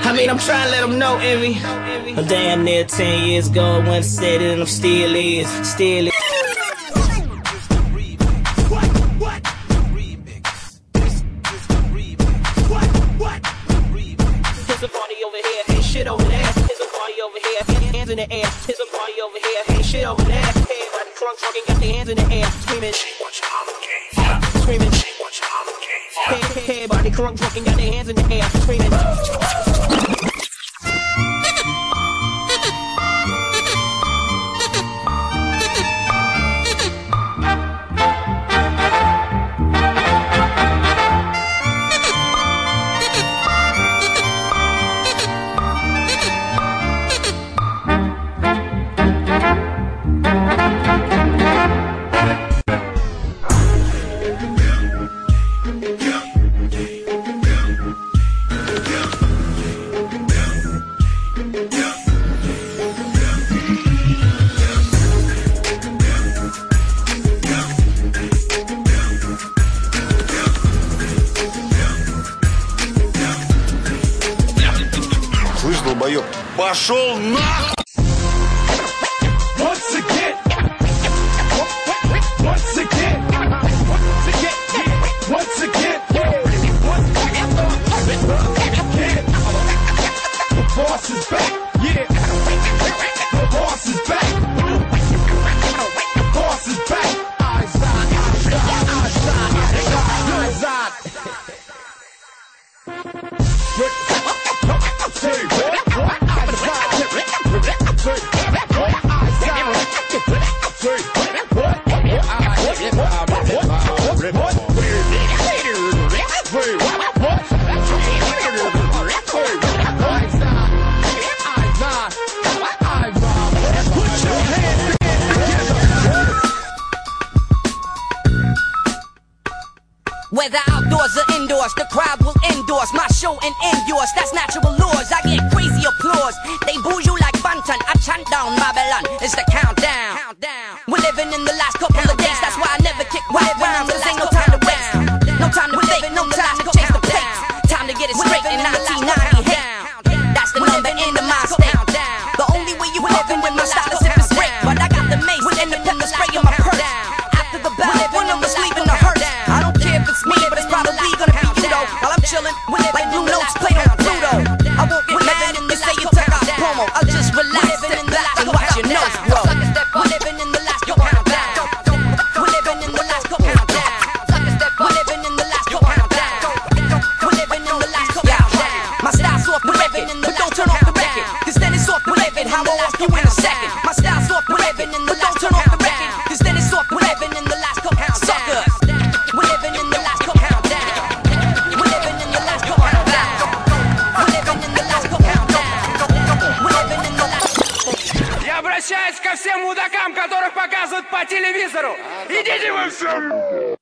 I mean, I'm trying to let them know, Envy. A damn near 10 years ago, I went and said it, and I'm still is. There's a party over here, ain't shit over there. There's a party over here, hands in the air. There's a party over here, ain't shit over there. Everybody drunk, and got their hands in the air, screaming. Screaming. Everybody drunk, and got their hands in the air, screaming. Слышь, долбоёб, пошел нахуй! Once again, once again, once again, the boss is back, yeah, the boss is back, the boss is back, eyes on, say what? Whether outdoors or indoors, the crowd will endorse my show and end yours. That's natural laws. I get crazy applause. They boo you like Banton. I chant down Babylon. It's the countdown. We're living in the last couple of days. That's why I never kick back rounds. Cause ain't no time to waste. No time to fake. No time to chase the pace. Time to get it straight in 1990 hate. That's the number in the mind state. The only way you coping with my style is if it's break. But I got the mace and the pepper spray in my purse. After the battle, one of us leaving the hearse. I don't care if it's me, but it's probably gonna be you though. While I'm chillin', like Blue Notes played on Pluto. I won't get mad if you say you took out promo. I'll just relax, sit back and watch your nose grow. We're living in the last countdown. We're living in the last countdown. We're living in the last countdown. We're living in the last countdown. My style's off the record, but don't turn off the record. Cause then it's off the record, how I'll off you in a second. My style's off the record, but don't turn off the record. Cause then it's off the record in the last countdown. Sucker. We're living in the last countdown. We're living in the last countdown. We're living in the last countdown. We're living in the last. Я обращаюсь ко всем мудакам, которых показывают по телевизору. Идите вы все!